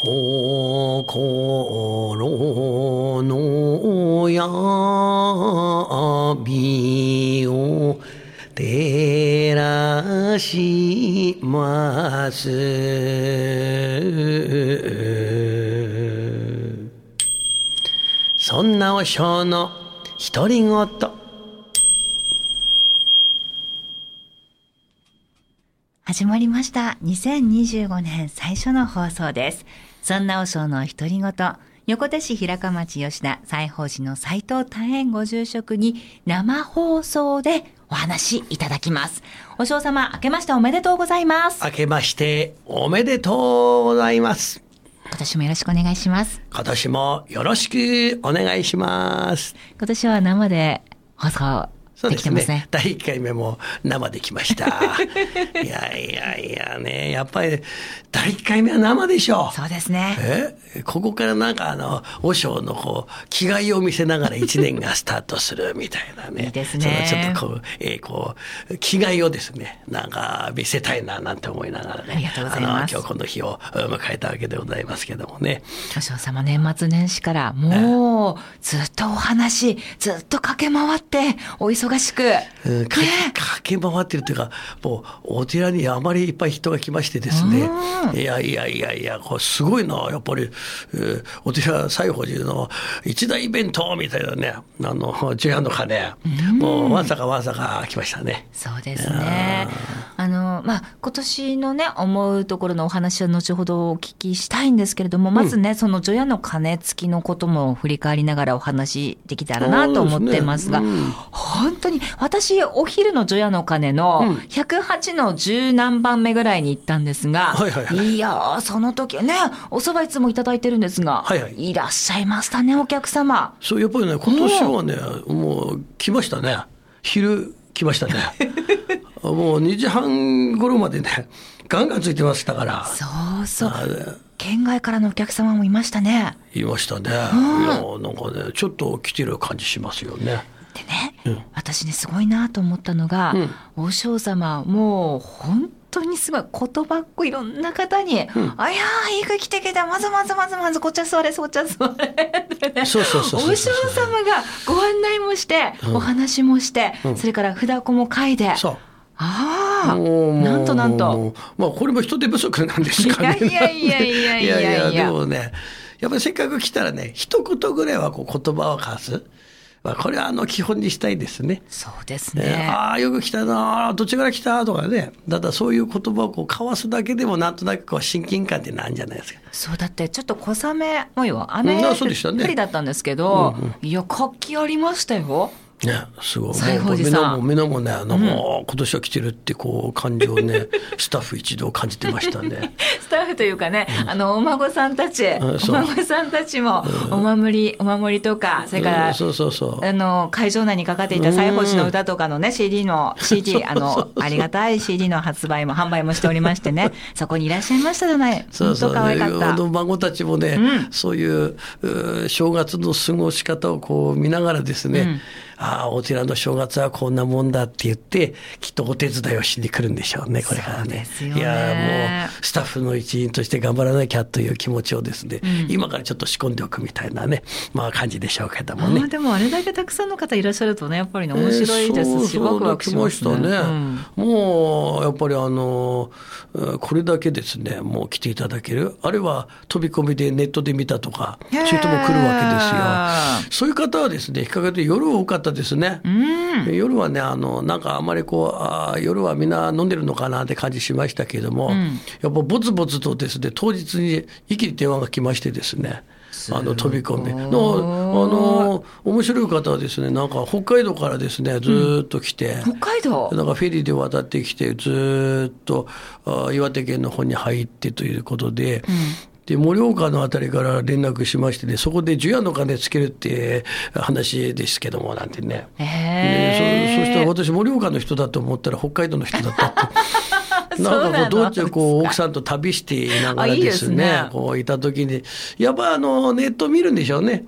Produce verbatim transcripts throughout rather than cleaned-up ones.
心の闇を照らします。そんな和尚の独り言。 始まりました。にせんにじゅうごねん最初の放送です。そんな和尚の独り言。横手市平川町吉田西宝寺の斉藤多円ご住職に生放送でお話いただきます。和尚様、明けましておめでとうございます。 明けましておめでとうございます。 今年もよろしくお願いします。 今年もよろしくお願いします。 今年は生で放送そうですね。 できてますね。 だいいっかいめも生できました。いやいやいやね、やっぱりだいいっかいめは生でしょう。 そうですね。 え、ここからなんかあの和尚のこう気概を見せながら一年がスタートするみたいなね。 いいですね。 そのちょっとこう、えー、こう気概をですね、なんか見せたいななんて思いながらね。 ありがとうございます。 あの今日この日を迎えたわけでございますけどもね。 和尚様、年末年始からもうずっとお話、ずっと駆け回ってお忙しく。 うん、か駆け回ってるというか、もうお寺にあまりいっぱい人が来ましてですね、いやいやいやいや、これすごいな、やっぱり、えー、お寺西宝寺の一大イベントみたいなね、あの除夜の鐘、もうわんさかわんさか来ましたね。 そうですね。あのまあ今年のね思うところのお話は後ほどお聞きしたいんですけれども、まずね、うん、その除夜の鐘付きのことも振り返りながらお話できたらなと思ってますが、うん、本当に私お昼の除夜の鐘のひゃくはちの十何番目ぐらいに行ったんですが、 はいはいはい、 いやその時ねお蕎麦いつもいただいてるんですが、はいはい、いらっしゃいましたねお客様。 そうやっぱりね今年はね、うん、もう来ましたね。昼来ましたね。もうにじはん頃までねガンガンついてましたから。 そうそう、県外からのお客様もいましたね。 いましたね、うん、いやなんかねちょっと来てる感じしますよね。 でね、うん、私ねすごいなと思ったのが、うん、お尚様もう本当にすごい言葉っこいろんな方に、うん、あいやーいい子来てきた、まずまずまずまずこっちゃ座れそっちゃ座れってね、そうそうそうそう、お尚様がご案内もして、うん、お話もして、うん、それから札子も書いて、そう、ああ、なんとなんと、 まあこれも人手不足なんですかね。 いやいやいやいやいやいやいやでもね、やっぱりせっかく来たらね一言ぐらいはこう言葉を交わす。まあ、これはあの基本にしたいですね。 そうですね。 えー、ああよく来たな、どっちから来たとかね。だからそういう言葉をこう交わすだけでもなんとなくこう親近感ってなんじゃないですか。 そうだってちょっと小雨模様、雨降りだったんですけど、うんうん、いや活気ありましたよ。 ね、すごい。もうみんなもみんなもね、なんか、うん、今年は来てるってこう感じをね、スタッフ一同感じてましたね。 スタッフというかね、うん、あのお孫さんたち、うん、お孫さんたちもお守り、お守りとか、それから、うん、そうそうそう、あの会場内にかかっていた西宝寺の歌とかのね、シーディー の シーディー あのありがたい シーディー の発売も販売もしておりましてね、そこにいらっしゃいましたじゃない。 そうそう、 本当可愛かった。 あの孫たちもね、うん、そういう正月の過ごし方をこう見ながらですね。うん、ああお寺の正月はこんなもんだって言ってきっとお手伝いをしに来るんでしょうねこれからね。 そうですよね。 いやもうスタッフの一員として頑張らなきゃという気持ちをですね、うん、今からちょっと仕込んでおくみたいなね、まあ感じでしょうけどもね。 あでもあれだけたくさんの方いらっしゃるとねやっぱりね面白いですし、えー、ワクワクしますね。 そうそう来ましたね、うん、もうやっぱりあのこれだけですねもう来ていただける、あるいは飛び込みでネットで見たとかそういう人も来るわけですよ。そういう方はですね比較的夜多かったですね。うん、夜はねあのなんかあんまりこうあ夜はみんな飲んでるのかなって感じしましたけれども、うん、やっぱぼつぼつとですね当日に一気に電話が来ましてですね、あの飛び込んでのあの面白い方はですねなんか北海道からですねずっと来て、 うん、北海道なんかフェリーで渡ってきてずっと岩手県の方に入ってということで、うんで盛岡のあたりから連絡しましてね、そこで除夜の鐘つけるって話ですけどもなんてね、 へそ, そしたら私盛岡の人だと思ったら北海道の人だったってなんかこうどっちこう奥さんと旅していながらですね、いいですねこういた時にやっぱあのネット見るんでしょうね。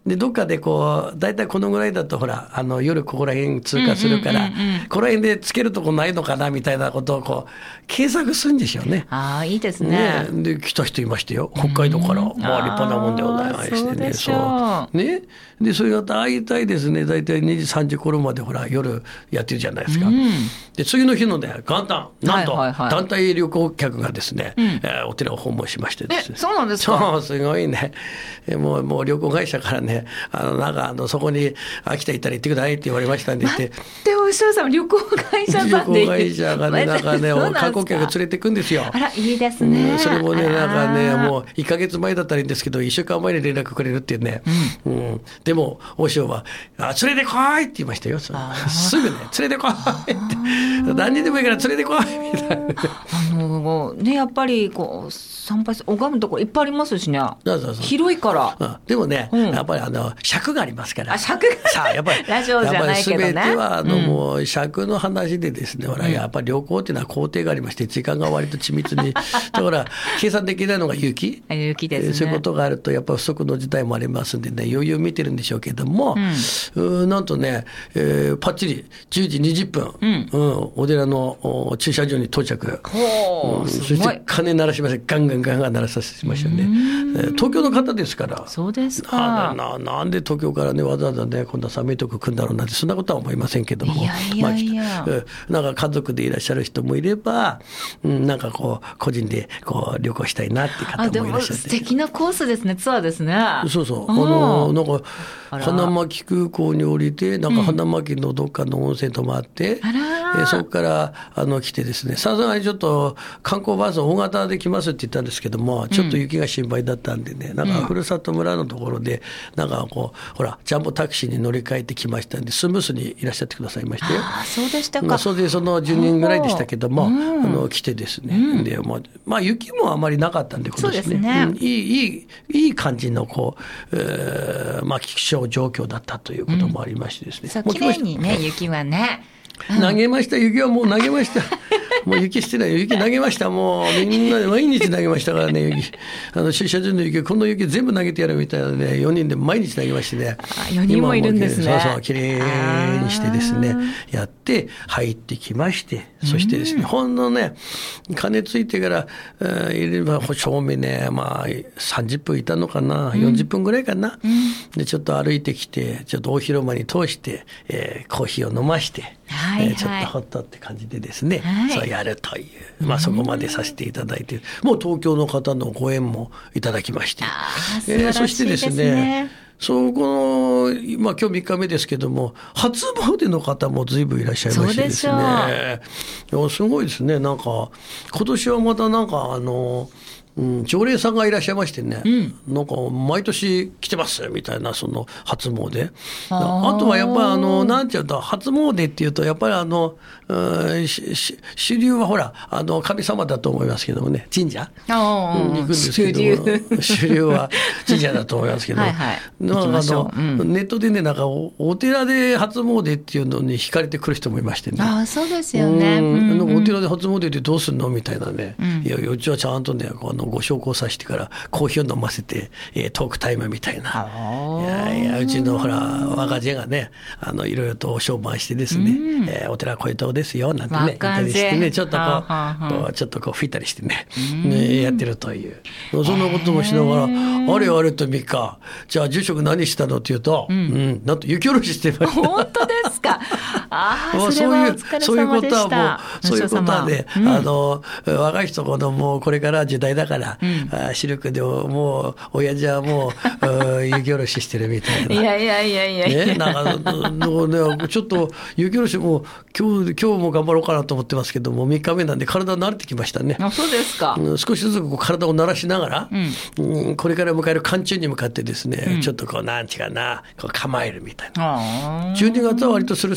でどっかでこうだいたいこのぐらいだとほらあの夜ここら辺通過するから、うんうんうんうん、この辺でつけるとこないのかなみたいなことをこう検索するんですよね。 ああいいですね。 ねで来た人いましたよ、北海道から、まあ、立派なもんでございましてね。そうねでそれが大体ですね大体にじさんじ頃までほら夜やってるじゃないですか、うん、で次の日のね元旦なんと、はいはいはい、団体旅行客がですね、うんえー、お寺を訪問しましてですね。 えそうなんですか。 そうすごいねもう、もう旅行会社からねあのなんかあのそこに秋田行ったら行ってくださいって言われましたんで言って。 でお師匠さん旅行会社さんで旅行会社がねなんかね観光客連れてくんですよ。 あらいいですね、 うん、それもねなんかねもういっかげつまえだったらいいんですけどいっしゅうかんまえに連絡くれるっていうね、うんうん、でもお師匠はあ連れてこいって言いましたよ。すぐね連れてこいって何人でもいいから連れてこいみたいなあのねやっぱりこう参拝拝むところいっぱいありますしね。 そうそうそう広いから、 うん、でもね、うん、やっぱりあの尺がありますから。 あ尺がさあやっぱりラジオじゃないけどね。 やっぱり全てはあの、うん、もう尺の話でですねほら、うん、やっぱり旅行っていうのは工程がありまして時間が割と緻密にだから計算できないのが雪雪ですね。 そういうことがあるとやっぱり不測の事態もありますんでね余裕見てるんでしょうけども、うん、うなんとね、えー、パッチリじゅうじにじゅっぷん、うんうん、お寺の駐車場に到着、うん、そして鐘鳴らしましてガンガンガンガン鳴らさせましたよね。東京の方ですから。 そうですか。 な, な, なんで東京からねわざわざねこんな寒いとこ来るんだろうなんてそんなことは思いませんけども、 いやいやいや、 まあ、なんか家族でいらっしゃる人もいれば、うん、なんかこう個人でこう旅行したいなっていう方もいらっしゃって。 素敵なコースですね。ツアーですね。 そうそうあのなんか花巻空港に降りてなんか花巻のどっかの温泉泊まって、うん、えそこからあの来てですねさすがにちょっと観光バス大型で来ますって言ったんですけどもちょっと雪が心配だったんでね、うん、なんかふるさと村のところでなんかこうほらジャンボタクシーに乗り換えてきましたんでスムースにいらっしゃってくださいましてよ。 あそうでしたか。 まあ、それでそのじゅうにんぐらいでしたけども、うん、あの来てですね、うん、でまあ、まあ雪もあまりなかったんで今年ね、 そうですね、 うん、いいいいいい感じのこう、えー、まあ気象状況だったということもありましてですね、うん、 そう綺麗にね雪はね投げました雪はもう投げましたもう雪してない雪投げましたもうみんなで毎日投げましたからね雪あの駐車場の雪この雪全部投げてやるみたいなのでよにんで毎日投げましてねあよにんもいるんですね。 そうそうきれいにしてですねやって入ってきましてそしてですねほんのね鐘ついてから、えー、いれば正面ねまあさんじゅっぷんいたのかな、うん、よんじゅっぷんぐらいかな、うん、でちょっと歩いてきてちょっと大広間に通して、えー、コーヒーを飲ましてはいはい、 えー、ちょっとほっとって感じでですね、はい、そうやるという、まあ、そこまでさせていただいてもう東京の方のご縁もいただきまして、 えー、そしてですねそこの、まあ、今日みっかめですけども初詣の方も随分いらっしゃいましてですねすごいですね。なんか今年はまたなんかあのうん、常連さんがいらっしゃいましてね、うん、なんか毎年来てますみたいなその初詣 あ, あとはやっぱりあのなんていうんだ初詣っていうとやっぱりあの、うん、主流はほらあの神様だと思いますけどもね神社、うん、行くんですけど主 流, 主流は神社だと思いますけどはい、はい、なんかあの、うん、ネットでねなんか お, お寺で初詣っていうのに惹かれてくる人もいましてね。 あそうですよね、うんうん、お寺で初詣ってどうすんのみたいなね、うん、いやうちはちゃんとねあのご紹介させてからコーヒーを飲ませて、えー、トークタイムみたいな。いやいやうちのほら若手がねあのいろいろと商売してですね、うんえー、お寺こういうとこですよなんてね言ったりしてねちょっとこう、はあはあ、ちょっとこう吹いたりしてね、ねやってるというそんなこともしながらあれあれとみっかじゃあ住職何したのって言うと、うんうん、なんと雪下ろししてました。 本当ですか。ああそれはお疲れ様でした。 そういうことはね、うん、あの若い人ほどもうこれから時代だから、うんあシルクでもう親父はもう雪下ろししてるみたいな。 いやいやいやいやいや、 ね、なんかねちょっと雪下ろしも今日今日も頑張ろうかなと思ってますけどもみっかめなんで体慣れてきましたね。 あそうですか、 うん、少しずつこう体を慣らしながら、うんうん、これから迎える寒中に向かってですね、うん、ちょっとこうなんちゅうかなこう構えるみたいな。じゅうにがつは割とスルスルとき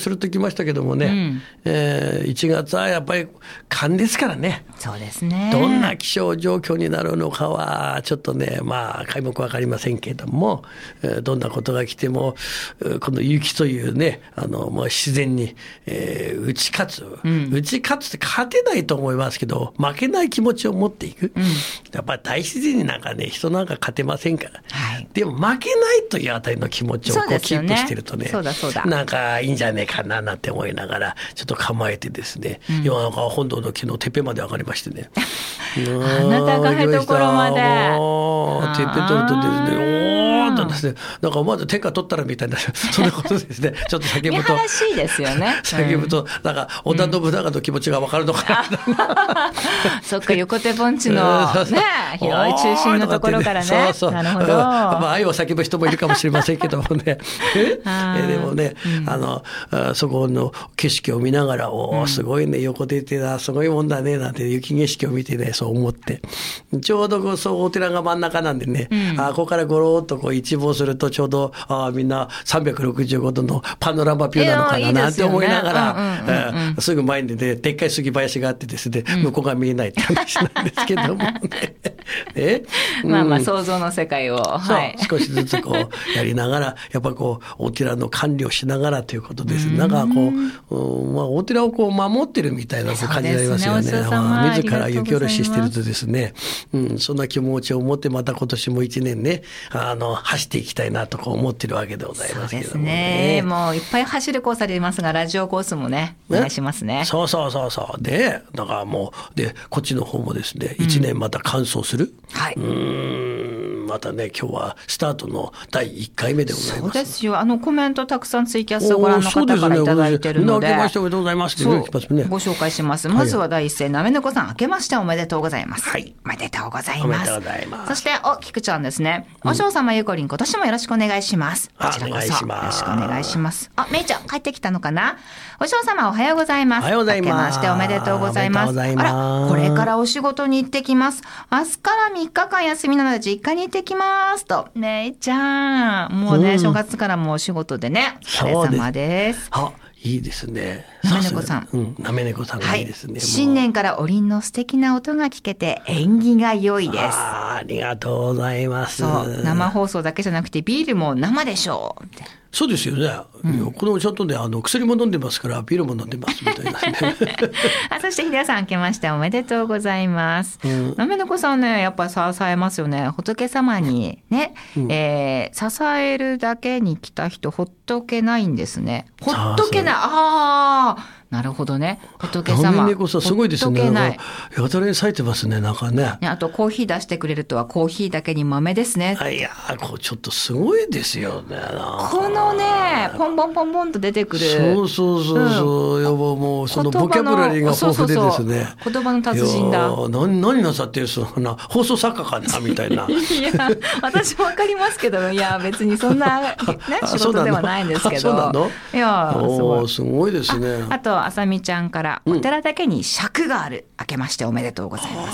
ましたけどもね、うんえー、いちがつはやっぱり寒ですからね。 そうですね。 どんな気象状況になるのかはちょっとね、まあ皆目分かりませんけれども、えー、どんなことが来てもこの雪というね、あのもう自然に、えー、打ち勝つ、うん、打ち勝つって勝てないと思いますけど、負けない気持ちを持っていく、うん、やっぱり大自然になんかね、人なんか勝てませんから、はい、でも負けないというあたりの気持ちをこうキープしてるとね、 そうだそうだ、 なんかいいんじゃねえかななんて思いながらちょっと構えてですね、うん、今なんか本堂の昨日てっぺんまで上がりましてねあなたがへところまでてっぺん取るとですね、おーっとですね、なんか思わず天下取ったらみたいなそんなことですね。ちょっと叫ぶと見晴らしいですよね。 叫ぶとなんか織田信長の気持ちが分かるのかな、 うん、そっか、横手盆地のね広い中心のところからね、そうそう、なるほど、 まあ、愛を叫ぶ人もいるかもしれませんけどもねえでもね、うん、あのあそこの景色を見ながら、おーすごいね、横手ってなすごいもんだねなんて雪景色を見てね、そう思って、ちょうどこうそうお寺が真ん中なんでね、うん、あここからゴローっとこう一望するとちょうどあみんなさんびゃくろくじゅうごどのパノラマビューなのかななんて思いながら、すぐ前にねでっかい杉林があってですね、うん、向こうが見えないって話なんですけどもねえ、 うん、まあまあ想像の世界を、はい、 少しずつこうやりながらやっぱこうお寺の管理をしながらということです。なんかこう、うんまあ、お寺をこう守ってるみたいな感じになりますよね。まあ、自ら雪下ろししてるとですね、うん、そんな気持ちを持ってまた今年も一年ねあの走っていきたいなと思ってるわけでございますけどもね。 そうですね、もういっぱい走るコースありますがラジオコースもねお願いしますね。 そうそうそうそうでだからもうでこっちの方もですね一年また完走する、うん、はい、うーんまたね今日はスタートのだいいっかいめでございます。 そうですよ、あのコメントたくさんツイキャスをご覧の方からいただいてるので、 明けましておめでとうございますって、ね、 ご紹介します。まずは第一声、なめねこさん、明けましておめでとうございます。はい、おめでとうございます。 おめでとうございます。 そしておきくちゃんですね、お嬢様ゆこりん今年もよろしくお願いします。こちらこそよろしくお願いします。あ、めいちゃん帰ってきたのかな。お嬢様おはようございます。 おはようございます。 明けましておめでとうございます。あら、これからお仕事に行ってきます。明日からみっかかん休みなので実家に行ってきますと。めいちゃんもうね、うん、正月からもお仕事でねお疲れ様です。 あ、いいですね。 なめねこさん、 うん、なめねこさんがいいですね、はい、 新年からおりんの素敵な音が聞けて縁起が良いです。 あ、ありがとうございます。 そう生放送だけじゃなくてビールも生でしょうって。 そうですよね、うん、このちゃんとねあの薬も飲んでますからビールも飲んでますみたいな、ね、 あそして秀夫さん明けましておめでとうございます。なめのこさんねやっぱり支えますよね。仏様にね、うんえー、支えるだけに来た人ほっとけないんですね。ほっとけない。ああなるほどね。仏様。 なめねこさんすごいですね。なんかやたらに咲いてますね。なんかね。 あとコーヒー出してくれるとはコーヒーだけに豆ですね。 いやこうちょっとすごいですよね。 このねポンポンポンポンと出てくる。 そうそうそうそう。うん、やばもうそのボキャブラリーが豊富でですね。 そうそうそう言葉の達人だ。 何何なさってるそんな放送作家かなみたいな。 いや私もわかりますけどいや別にそんなね仕事ではないんですけど。 そうなの？ いやすごいすごいですね。 あ, あとあさみちゃんからお寺だけに尺がある、うん、明けましておめでとうございます。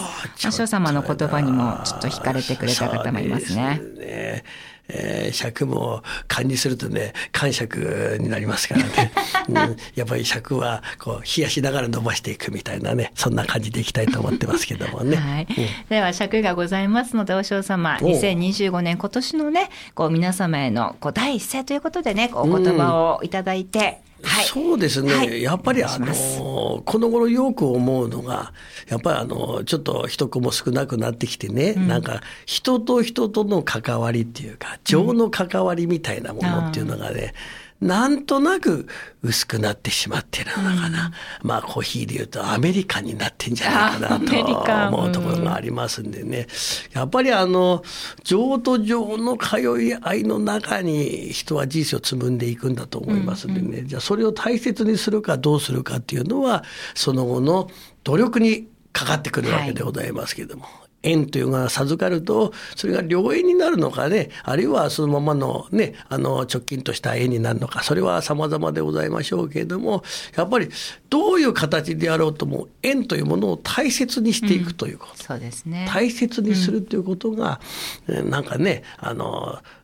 お師匠様の言葉にもちょっと惹かれてくれた方もいますね。そうですね、 えー、尺も漢にするとね感尺になりますからね、うん、やっぱり尺はこう冷やしながら伸ばしていくみたいなねそんな感じでいきたいと思ってますけどもね、 はいうん、では尺がございますのでお師匠様にせんにじゅうごねん今年のねこう皆様へのこう第一声ということでねお言葉をいただいて、うんはい、 そうですね、はい、やっぱりあのこの頃よく思うのがやっぱりあのちょっと人口も少なくなってきてね、うん、なんか人と人との関わりっていうか情の関わりみたいなものっていうのがね、うん、なんとなく薄くなってしまってるのかな、うん、まあコーヒーでいうとアメリカンになってんじゃないかなと思うところがありますんでね、やっぱりあの情と情の通い合いの中に人は人生を紡んでいくんだと思いますんでね、うんうん、じゃあそれを大切にするかどうするかっていうのはその後の努力にかかってくるわけでございますけれども、はい縁というのが授かるとそれが良縁になるのかねあるいはそのままのねあの直近とした縁になるのかそれは様々でございましょうけれどもやっぱりどういう形であろうとも縁というものを大切にしていくということ、うん、 そうですね、 大切にするということが、うん、なんかねあの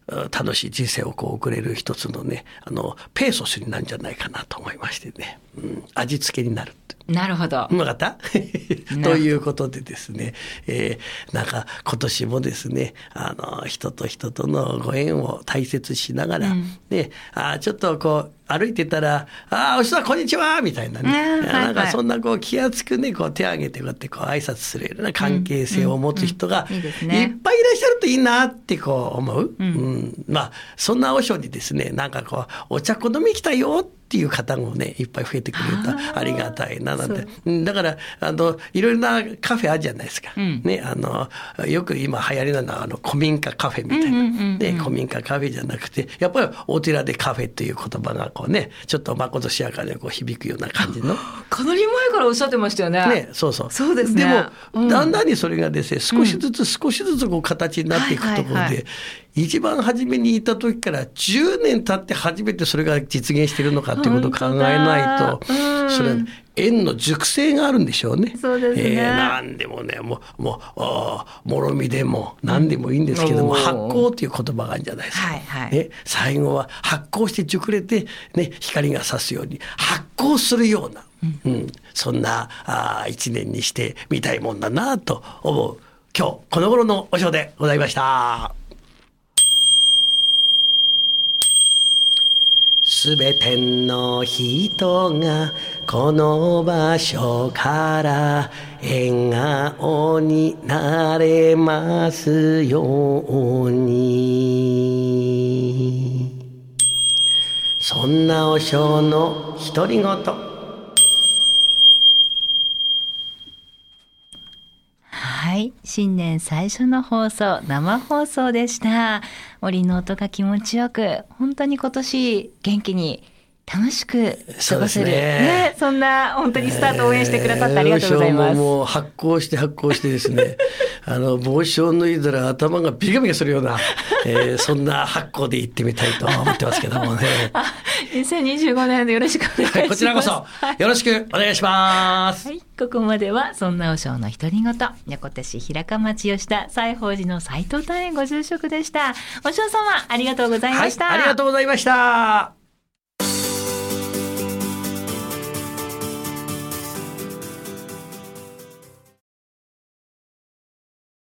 楽しい人生をこう送れる一つのね、あのペーソスになるんじゃないかなと思いましてね、うん、味付けになるって。 なるほど。 分かったということでですね、えー、なんか今年もですね、あの人と人とのご縁を大切しながら、うん、ね、あちょっとこう歩いてたら「ああおじさんこんにちは」みたいなね、はいはい、なんかそんなこう気安くねこう手を挙げてこうやってこう挨拶するような関係性を持つ人がいっぱいいらっしゃるといいなってこう思う、うんうん、まあそんな和尚にですね、なんかこうお茶好み来たよっていう方もねいっぱい増えてくれるとありがたいななんて。だからあのいろいろなカフェあるじゃないですか、うん、ね、あのよく今流行りなのはあの古民家カフェみたいな、うんうんうんうん、で古民家カフェじゃなくてやっぱりお寺でカフェという言葉がこうねちょっとまことしやかでこう響くような感じのかなり前からおっしゃってましたよね。 ね、そうそう。 そうですね。 でも、 うん、 だんだんにそれがですね少しずつ少しずつこう形になっていくところで、はいはいはい、一番初めにいた時からじゅうねん経って初めてそれが実現しているのかっていうことを考えないと、うん、それは縁の熟成があるんでしょうね。 そうですね。 えー、何でもねもうもうもろみでも何でもいいんですけども、うん、発酵という言葉があるんじゃないですか、はいはい、ね、最後は発酵して熟れて、ね、光が差すように発酵するような、うんうん、そんなあ一年にしてみたいもんだなと思う今日この頃のお尚でございました。すべての人がこの場所から笑顔になれますように。そんな和尚の独り言。 はい、新年最初の放送、生放送でした。森の音が気持ちよく、本当に今年元気に楽しく過ごせる、 ね, ね、そんな本当にスタートを応援してくださってありがとうございます。 えー、もう発酵して発酵してですねあの帽子を脱いだら頭がビカビカするような、えー、そんな発酵で行ってみたいと思ってますけどもねにせんにじゅうごねんでよろしくお願いします、はい、 こちらこそよろしくお願いします、 はい、ここまではそんな和尚の独り言、横手市平鹿町吉田西宝寺の斉藤大園ご住職でした。和尚様ありがとうございました、 はい、ありがとうございました。